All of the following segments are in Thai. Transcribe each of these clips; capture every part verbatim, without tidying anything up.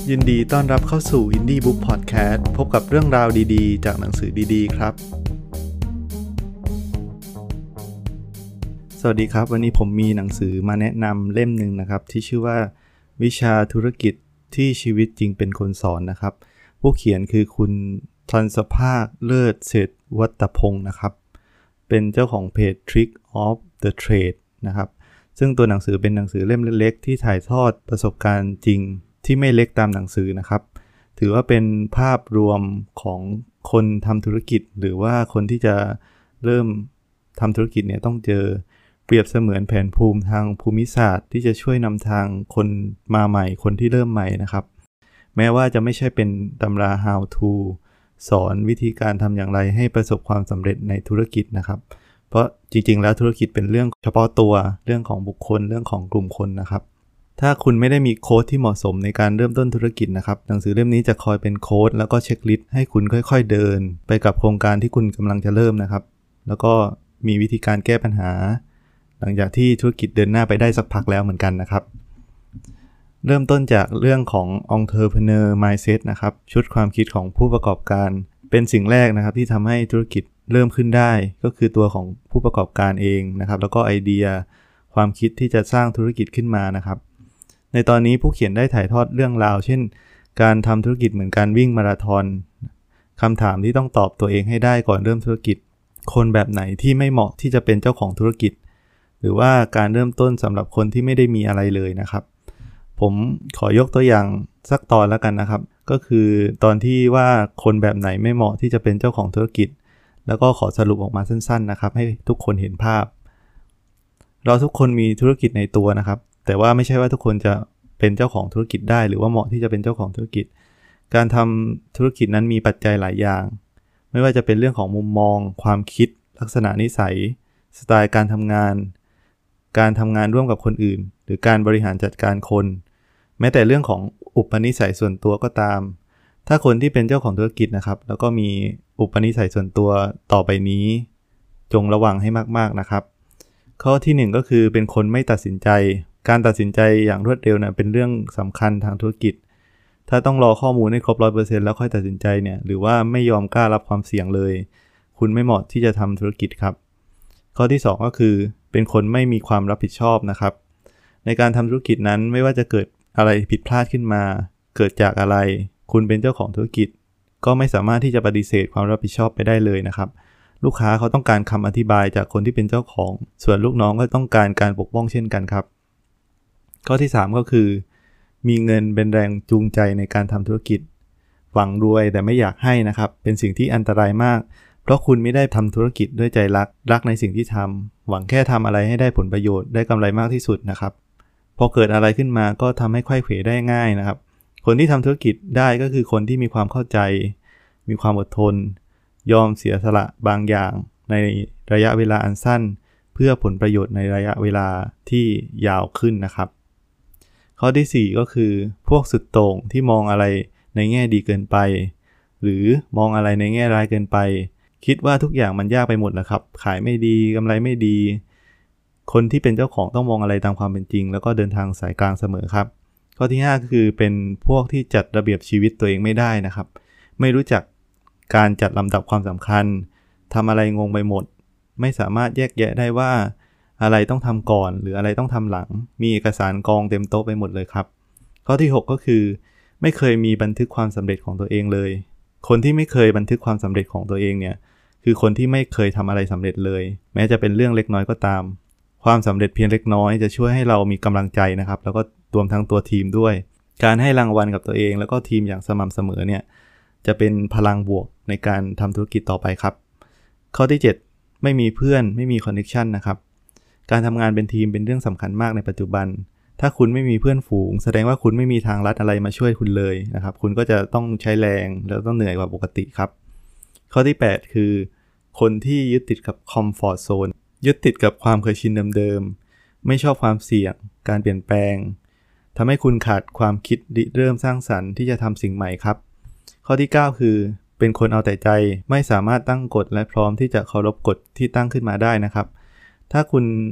ยินดีต้อนรับเข้าสู่ Indie Book Podcast พบกับเรื่องราวดีๆจากหนังสือดีๆครับสวัสดีครับวันนี้ผมมีหนังสือมาแนะนำเล่มหนึ่งนะครับที่ชื่อว่าวิชาธุรกิจที่ชีวิตจริงเป็นคนสอนนะครับผู้เขียนคือคุณทันสภาคเลิศเศรษฐวัตพงศ์นะครับเป็นเจ้าของเพจ Trick of the Trade นะครับซึ่งตัวหนังสือเป็นหนังสือเล่มเล็กๆที่ถ่ายทอดประสบการณ์จริงที่ไม่เล็กตามหนังสือนะครับถือว่าเป็นภาพรวมของคนทำธุรกิจหรือว่าคนที่จะเริ่มทำธุรกิจเนี่ยต้องเจอเปรียบเสมือนแผนภูมิทางภูมิศาสตร์ที่จะช่วยนำทางคนมาใหม่คนที่เริ่มใหม่นะครับแม้ว่าจะไม่ใช่เป็นตำรา how to สอนวิธีการทำอย่างไรให้ประสบความสำเร็จในธุรกิจนะครับเพราะจริงๆแล้วธุรกิจเป็นเรื่องเฉพาะตัวเรื่องของบุคคลเรื่องของกลุ่มคนนะครับถ้าคุณไม่ได้มีโค้ดที่เหมาะสมในการเริ่มต้นธุรกิจนะครับหนังสือเล่มนี้จะคอยเป็นโค้ดแล้วก็เช็คลิสต์ให้คุณค่อยๆเดินไปกับโครงการที่คุณกำลังจะเริ่มนะครับแล้วก็มีวิธีการแก้ปัญหาหลังจากที่ธุรกิจเดินหน้าไปได้สักพักแล้วเหมือนกันนะครับเริ่มต้นจากเรื่องของ Entrepreneur Mindset นะครับชุดความคิดของผู้ประกอบการเป็นสิ่งแรกนะครับที่ทำให้ธุรกิจเริ่มขึ้นได้ก็คือตัวของผู้ประกอบการเองนะครับแล้วก็ไอเดียความคิดที่จะสร้างธุรกิจขึ้นมานะครับในตอนนี้ผู้เขียนได้ถ่ายทอดเรื่องราวเช่นการทำธุรกิจเหมือนการวิ่งมาราธอนคำถามที่ต้องตอบตัวเองให้ได้ก่อนเริ่มธุรกิจคนแบบไหนที่ไม่เหมาะที่จะเป็นเจ้าของธุรกิจหรือว่าการเริ่มต้นสำหรับคนที่ไม่ได้มีอะไรเลยนะครับผมขอยกตัวอย่างสักตอนแล้วกันนะครับก็คือตอนที่ว่าคนแบบไหนไม่เหมาะที่จะเป็นเจ้าของธุรกิจแล้วก็ขอสรุปออกมาสั้นๆนะครับให้ทุกคนเห็นภาพเราทุกคนมีธุรกิจในตัวนะครับแต่ว่าไม่ใช่ว่าทุกคนจะเป็นเจ้าของธุรกิจได้หรือว่าเหมาะที่จะเป็นเจ้าของธุรกิจการทำธุรกิจนั้นมีปัจจัยหลายอย่างไม่ว่าจะเป็นเรื่องของมุมมองความคิดลักษณะนิสัยสไตล์การทำงานการทำงานร่วมกับคนอื่นหรือการบริหารจัดการคนแม้แต่เรื่องของอุปนิสัยส่วนตัวก็ตามถ้าคนที่เป็นเจ้าของธุรกิจนะครับแล้วก็มีอุปนิสัยส่วนตัวต่อไปนี้จงระวังให้มากๆนะครับข้อที่หนึ่งก็คือเป็นคนไม่ตัดสินใจการตัดสินใจอย่างรวดเร็วนะเป็นเรื่องสำคัญทางธุรกิจถ้าต้องรอข้อมูลให้ครบ ร้อยเปอร์เซ็นต์ แล้วค่อยตัดสินใจเนี่ยหรือว่าไม่ยอมกล้ารับความเสี่ยงเลยคุณไม่เหมาะที่จะทำธุรกิจครับข้อที่สองก็คือเป็นคนไม่มีความรับผิดชอบนะครับในการทำธุรกิจนั้นไม่ว่าจะเกิดอะไรผิดพลาดขึ้นมาเกิดจากอะไรคุณเป็นเจ้าของธุรกิจก็ไม่สามารถที่จะปฏิเสธความรับผิดชอบไปได้เลยนะครับลูกค้าเขาต้องการคำอธิบายจากคนที่เป็นเจ้าของส่วนลูกน้องก็ต้องการการปกป้องเช่นกันครับข้อที่สามก็คือมีเงินเป็นแรงจูงใจในการทำธุรกิจหวังรวยแต่ไม่อยากให้นะครับเป็นสิ่งที่อันตรายมากเพราะคุณไม่ได้ทำธุรกิจด้วยใจรักรักในสิ่งที่ทำหวังแค่ทำอะไรให้ได้ผลประโยชน์ได้กำไรมากที่สุดนะครับพอเกิดอะไรขึ้นมาก็ทำให้ไขว้เขวได้ง่ายนะครับคนที่ทำธุรกิจได้ก็คือคนที่มีความเข้าใจมีความอดทนยอมเสียสละบางอย่างในระยะเวลาอันสั้นเพื่อผลประโยชน์ในระยะเวลาที่ยาวขึ้นนะครับข้อที่สี่ก็คือพวกสุดโต่งที่มองอะไรในแง่ดีเกินไปหรือมองอะไรในแง่ร้ายเกินไปคิดว่าทุกอย่างมันยากไปหมดแล้วครับขายไม่ดีกำไรไม่ดีคนที่เป็นเจ้าของต้องมองอะไรตามความเป็นจริงแล้วก็เดินทางสายกลางเสมอครับข้อที่ห้าคือเป็นพวกที่จัดระเบียบชีวิตตัวเองไม่ได้นะครับไม่รู้จักการจัดลำดับความสำคัญทำอะไรงงไปหมดไม่สามารถแยกแยะได้ว่าอะไรต้องทำก่อนหรืออะไรต้องทำหลังมีเอกสารกองเต็มโต๊ะไปหมดเลยครับข้อที่หกก็คือไม่เคยมีบันทึกความสำเร็จของตัวเองเลยคนที่ไม่เคยบันทึกความสำเร็จของตัวเองเนี่ยคือคนที่ไม่เคยทำอะไรสำเร็จเลยแม้จะเป็นเรื่องเล็กน้อยก็ตามความสำเร็จเพียงเล็กน้อยจะช่วยให้เรามีกำลังใจนะครับแล้วก็รวมทั้งตัวทีมด้วยการให้รางวัลกับตัวเองแล้วก็ทีมอย่างสม่ำเสมอเนี่ยจะเป็นพลังบวกในการทำธุรกิจต่อไปครับข้อที่เจ็ดไม่มีเพื่อนไม่มีคอนเนคชั่นนะครับการทำงานเป็นทีมเป็นเรื่องสำคัญมากในปัจจุบันถ้าคุณไม่มีเพื่อนฝูงแสดงว่าคุณไม่มีทางลัดอะไรมาช่วยคุณเลยนะครับคุณก็จะต้องใช้แรงแล้วต้องเหนื่อยกว่าปกติครับข้อที่แปดคือคนที่ยึดติดกับคอมฟอร์ตโซนยึดติดกับความเคยชินเดิมๆไม่ชอบความเสี่ยงการเปลี่ยนแปลงทำให้คุณขาดความคิดริเริ่มสร้างสรรค์ที่จะทำสิ่งใหม่ครับข้อที่เก้าคือเป็นคนเอาแต่ใจไม่สามารถตั้งกฎและพร้อมที่จะเคารพกฎที่ตั้งขึ้นมาได้นะครับถ้าคุณ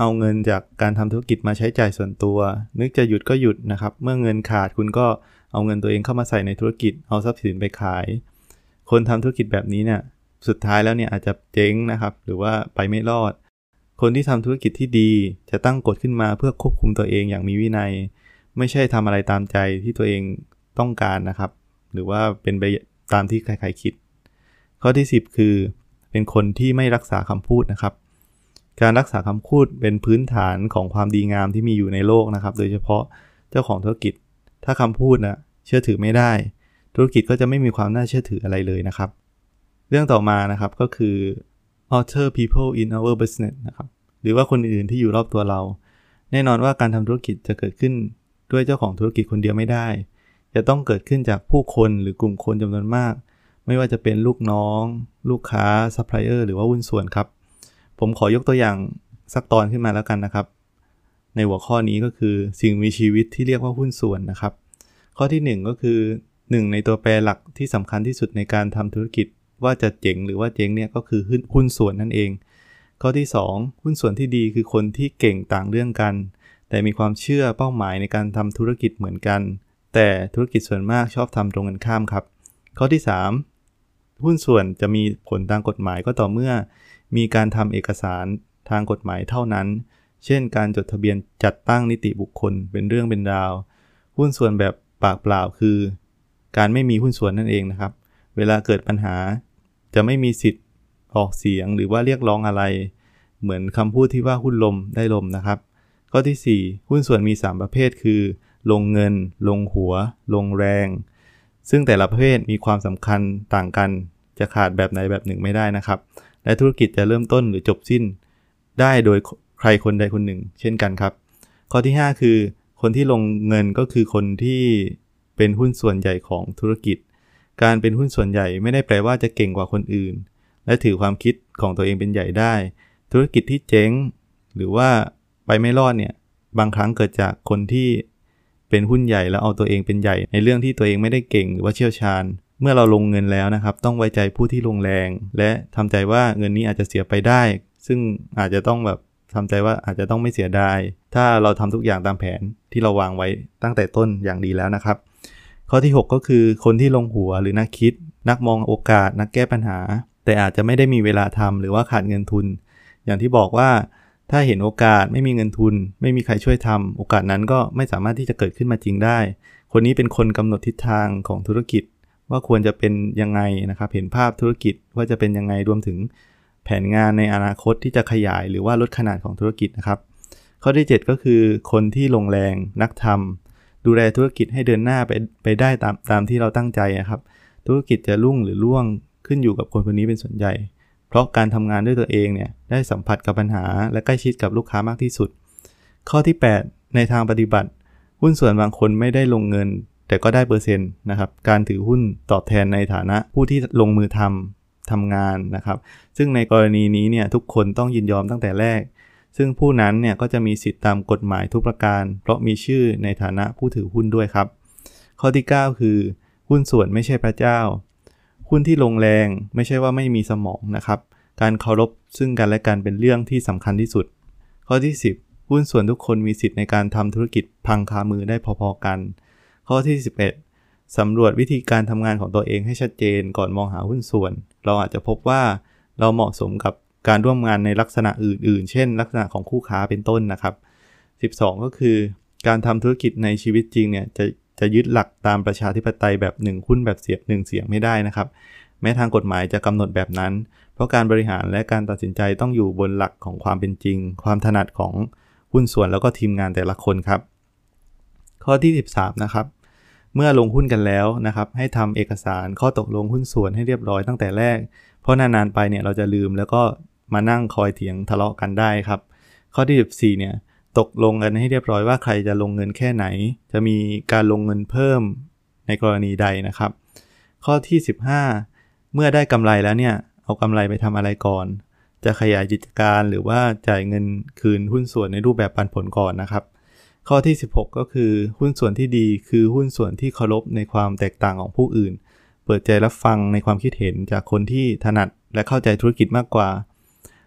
เอาเงินจากการทำธุรกิจมาใช้จ่ายส่วนตัวนึกจะหยุดก็หยุดนะครับเมื่อเงินขาดคุณก็เอาเงินตัวเองเข้ามาใส่ในธุรกิจเอาทรัพย์สินไปขายคนทำธุรกิจแบบนี้เนี่ยสุดท้ายแล้วเนี่ยอาจจะเจ๊งนะครับหรือว่าไปไม่รอดคนที่ทำธุรกิจที่ดีจะตั้งกฎขึ้นมาเพื่อควบคุมตัวเองอย่างมีวินัยไม่ใช่ทำอะไรตามใจที่ตัวเองต้องการนะครับหรือว่าเป็นไปตามที่ใครๆคิดข้อที่สิบคือเป็นคนที่ไม่รักษาคำพูดนะครับการรักษาคำพูดเป็นพื้นฐานของความดีงามที่มีอยู่ในโลกนะครับโดยเฉพาะเจ้าของธุรกิจถ้าคำพูดนะเชื่อถือไม่ได้ธุรกิจก็จะไม่มีความน่าเชื่อถืออะไรเลยนะครับเรื่องต่อมานะครับก็คือ other people in our business นะครับหรือว่าคนอื่นที่อยู่รอบตัวเราแน่นอนว่าการทำธุรกิจจะเกิดขึ้นด้วยเจ้าของธุรกิจคนเดียวไม่ได้จะต้องเกิดขึ้นจากผู้คนหรือกลุ่มคนจำนวนมากไม่ว่าจะเป็นลูกน้องลูกค้าซัพพลายเออร์หรือว่าหุ้นส่วนครับผมขอยกตัวอย่างสักตอนขึ้นมาแล้วกันนะครับในหัวข้อนี้ก็คือสิ่งมีชีวิตที่เรียกว่าหุ้นส่วนนะครับข้อที่หนึ่งก็คือหนึ่งในตัวแปรหลักที่สำคัญที่สุดในการทำธุรกิจว่าจะเจ๋งหรือว่าเจ๊งเนี่ยก็คือหุ้นส่วนนั่นเองข้อที่สองหุ้นส่วนที่ดีคือคนที่เก่งต่างเรื่องกันแต่มีความเชื่อเป้าหมายในการทำธุรกิจเหมือนกันแต่ธุรกิจส่วนมากชอบทำตรงกันข้ามครับข้อที่สามหุ้นส่วนจะมีผลทางกฎหมายก็ต่อเมื่อมีการทำเอกสารทางกฎหมายเท่านั้นเช่นการจดทะเบียนจัดตั้งนิติบุคคลเป็นเรื่องเป็นราวหุ้นส่วนแบบปากเปล่าคือการไม่มีหุ้นส่วนนั่นเองนะครับเวลาเกิดปัญหาจะไม่มีสิทธิ์ออกเสียงหรือว่าเรียกร้องอะไรเหมือนคำพูดที่ว่าหุ้นลมได้ลมนะครับข้อที่สี่หุ้นส่วนมีสามประเภทคือลงเงินลงหัวลงแรงซึ่งแต่ละประเภทมีความสำคัญต่างกันจะขาดแบบไหนแบบหนึ่งไม่ได้นะครับและธุรกิจจะเริ่มต้นหรือจบสิ้นได้โดยใครคนใดคนหนึ่งเช่นกันครับข้อที่ห้าคือคนที่ลงเงินก็คือคนที่เป็นหุ้นส่วนใหญ่ของธุรกิจการเป็นหุ้นส่วนใหญ่ไม่ได้แปลว่าจะเก่งกว่าคนอื่นและถือความคิดของตัวเองเป็นใหญ่ได้ธุรกิจที่เจ๊งหรือว่าไปไม่รอดเนี่ยบางครั้งเกิดจากคนที่เป็นหุ้นใหญ่แล้วเอาตัวเองเป็นใหญ่ในเรื่องที่ตัวเองไม่ได้เก่งหรือว่าเชี่ยวชาญเมื่อเราลงเงินแล้วนะครับต้องไว้ใจผู้ที่ลงแรงและทำใจว่าเงินนี้อาจจะเสียไปได้ซึ่งอาจจะต้องแบบทำใจว่าอาจจะต้องไม่เสียดายถ้าเราทำทุกอย่างตามแผนที่เราวางไว้ตั้งแต่ต้นอย่างดีแล้วนะครับข้อที่หกก็คือคนที่ลงหัวหรือนักคิดนักมองโอกาสนักแก้ปัญหาแต่อาจจะไม่ได้มีเวลาทำหรือว่าขาดเงินทุนอย่างที่บอกว่าถ้าเห็นโอกาสไม่มีเงินทุนไม่มีใครช่วยทำโอกาสนั้นก็ไม่สามารถที่จะเกิดขึ้นมาจริงได้คนนี้เป็นคนกำหนดทิศทางของธุรกิจว่าควรจะเป็นยังไงนะครับเห็นภาพธุรกิจว่าจะเป็นยังไงรวมถึงแผนงานในอนาคตที่จะขยายหรือว่าลดขนาดของธุรกิจนะครับข้อที่เจ็ดก็คือคนที่ลงแรงนักทำดูแลธุรกิจให้เดินหน้าไปไปได้ตามตามที่เราตั้งใจนะครับธุรกิจจะรุ่งหรือร่วงขึ้นอยู่กับคนคนนี้เป็นส่วนใหญ่เพราะการทำงานด้วยตัวเองเนี่ยได้สัมผัสกับปัญหาและใกล้ชิดกับลูกค้ามากที่สุดข้อที่แปดในทางปฏิบัติหุ้นส่วนบางคนไม่ได้ลงเงินแต่ก็ได้เปอร์เซ็นต์นะครับการถือหุ้นตอบแทนในฐานะผู้ที่ลงมือทำทำงานนะครับซึ่งในกรณีนี้เนี่ยทุกคนต้องยินยอมตั้งแต่แรกซึ่งผู้นั้นเนี่ยก็จะมีสิทธิตามกฎหมายทุกประการเพราะมีชื่อในฐานะผู้ถือหุ้นด้วยครับข้อที่เก้าคือหุ้นส่วนไม่ใช่พระเจ้าหุ้นที่ลงแรงไม่ใช่ว่าไม่มีสมองนะครับการเคารพซึ่งกันและกันเป็นเรื่องที่สำคัญที่สุดข้อที่สิบหุ้นส่วนทุกคนมีสิทธิ์ในการทำธุรกิจพังคามือได้พอๆกันข้อที่สิบเอ็ดสำรวจวิธีการทำงานของตัวเองให้ชัดเจนก่อนมองหาหุ้นส่วนเราอาจจะพบว่าเราเหมาะสมกับการร่วมงานในลักษณะอื่นๆเช่นลักษณะของคู่ค้าเป็นต้นนะครับสิบสองก็คือการทำธุรกิจในชีวิตจริงเนี่ยจะจะยึดหลักตามประชาธิปไตยแบบหนึ่งหุ้นแบบเสียบหนึ่งเสียงไม่ได้นะครับแม้ทางกฎหมายจะกำหนดแบบนั้นเพราะการบริหารและการตัดสินใจต้องอยู่บนหลักของความเป็นจริงความถนัดของหุ้นส่วนแล้วก็ทีมงานแต่ละคนครับข้อที่สิบสามนะครับเมื่อลงหุ้นกันแล้วนะครับให้ทำเอกสารข้อตกลงหุ้นส่วนให้เรียบร้อยตั้งแต่แรกเพราะนานๆไปเนี่ยเราจะลืมแล้วก็มานั่งคอยเถียงทะเลาะกันได้ครับข้อที่สิบสี่เนี่ยตกลงกันให้เรียบร้อยว่าใครจะลงเงินแค่ไหนจะมีการลงเงินเพิ่มในกรณีใดนะครับข้อที่สิบห้าเมื่อได้กำไรแล้วเนี่ยเอากำไรไปทำอะไรก่อนจะขยายกิจการหรือว่าจ่ายเงินคืนหุ้นส่วนในรูปแบบปันผลก่อนนะครับข้อที่สิบหกก็คือหุ้นส่วนที่ดีคือหุ้นส่วนที่เคารพในความแตกต่างของผู้อื่นเปิดใจรับฟังในความคิดเห็นจากคนที่ถนัดและเข้าใจธุรกิจมากกว่า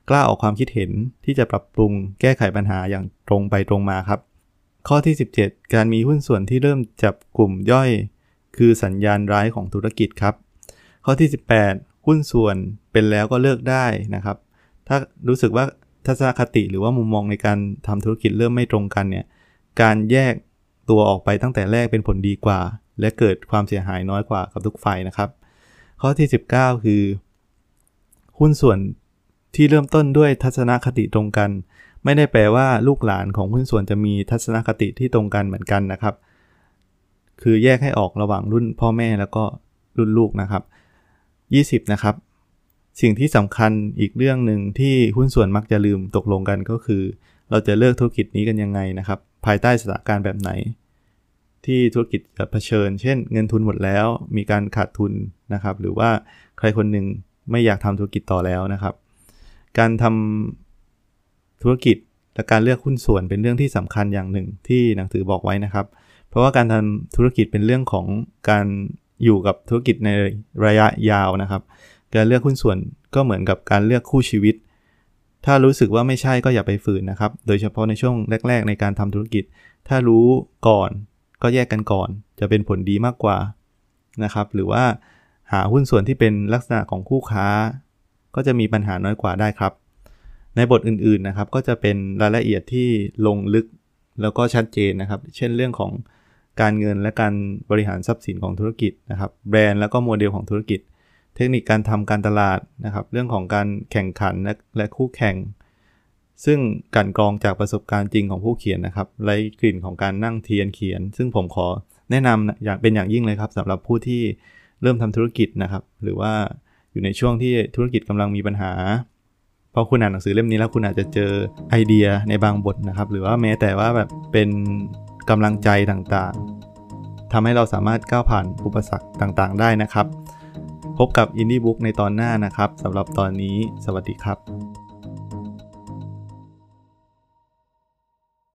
กล้าออกความคิดเห็นที่จะปรับปรุงแก้ไขปัญหาอย่างตรงไปตรงมาครับข้อที่สิบเจ็ดการมีหุ้นส่วนที่เริ่มจับกลุ่มย่อยคือสัญญาณร้ายของธุรกิจครับข้อที่สิบแปดหุ้นส่วนเป็นแล้วก็เลิกได้นะครับถ้ารู้สึกว่าทัศนคติหรือว่ามุมมองในการทำธุรกิจเริ่มไม่ตรงกันเนี่ยการแยกตัวออกไปตั้งแต่แรกเป็นผลดีกว่าและเกิดความเสียหายน้อยกว่ากับทุกฝ่ายนะครับข้อที่สิบเก้าคือหุ้นส่วนที่เริ่มต้นด้วยทัศนคติตรงกันไม่ได้แปลว่าลูกหลานของหุ้นส่วนจะมีทัศนคติที่ตรงกันเหมือนกันนะครับคือแยกให้ออกระหว่างรุ่นพ่อแม่แล้วก็รุ่นลูกนะครับยี่สิบนะครับสิ่งที่สำคัญอีกเรื่องหนึ่งที่หุ้นส่วนมักจะลืมตกลงกันก็คือเราจะเลิกธุรกิจนี้กันยังไงนะครับภายใต้สถานการณ์แบบไหนที่ธุรกิจจะเผชิญเช่นเงินทุนหมดแล้วมีการขาดทุนนะครับหรือว่าใครคนหนึ่งไม่อยากทำธุรกิจต่อแล้วนะครับการทำธุรกิจและการเลือกหุ้นส่วนเป็นเรื่องที่สำคัญอย่างหนึ่งที่หนังสือบอกไว้นะครับเพราะว่าการทำธุรกิจเป็นเรื่องของการอยู่กับธุรกิจในระยะยาวนะครับการเลือกหุ้นส่วนก็เหมือนกับการเลือกคู่ชีวิตถ้ารู้สึกว่าไม่ใช่ก็อย่าไปฝืนนะครับโดยเฉพาะในช่วงแรกๆในการทำธุรกิจถ้ารู้ก่อนก็แยกกันก่อนจะเป็นผลดีมากกว่านะครับหรือว่าหาหุ้นส่วนที่เป็นลักษณะของคู่ค้าก็จะมีปัญหาน้อยกว่าได้ครับในบทอื่นๆนะครับก็จะเป็นรายละเอียดที่ลงลึกแล้วก็ชัดเจนนะครับเช่นเรื่องของการเงินและการบริหารทรัพย์สินของธุรกิจนะครับแบรนด์แล้วก็โมเดลของธุรกิจเทคนิคการทำการตลาดนะครับเรื่องของการแข่งขันและและคู่แข่งซึ่งการกรองจากประสบการณ์จริงของผู้เขียนนะครับไร้กลิ่นของการนั่งเทียนเขียนซึ่งผมขอแนะนำอย่างเป็นอย่างยิ่งเลยครับสำหรับผู้ที่เริ่มทำธุรกิจนะครับหรือว่าอยู่ในช่วงที่ธุรกิจกำลังมีปัญหาเพราะคุณอ่านหนังสือเล่มนี้แล้วคุณอาจจะเจอไอเดียในบางบทนะครับหรือว่าแม้แต่ว่าแบบเป็นกำลังใจต่างๆทำให้เราสามารถก้าวผ่านอุปสรรคต่างๆได้นะครับพบกับ Indie Book ในตอนหน้านะครับสำหรับตอนนี้สวัสดีครับ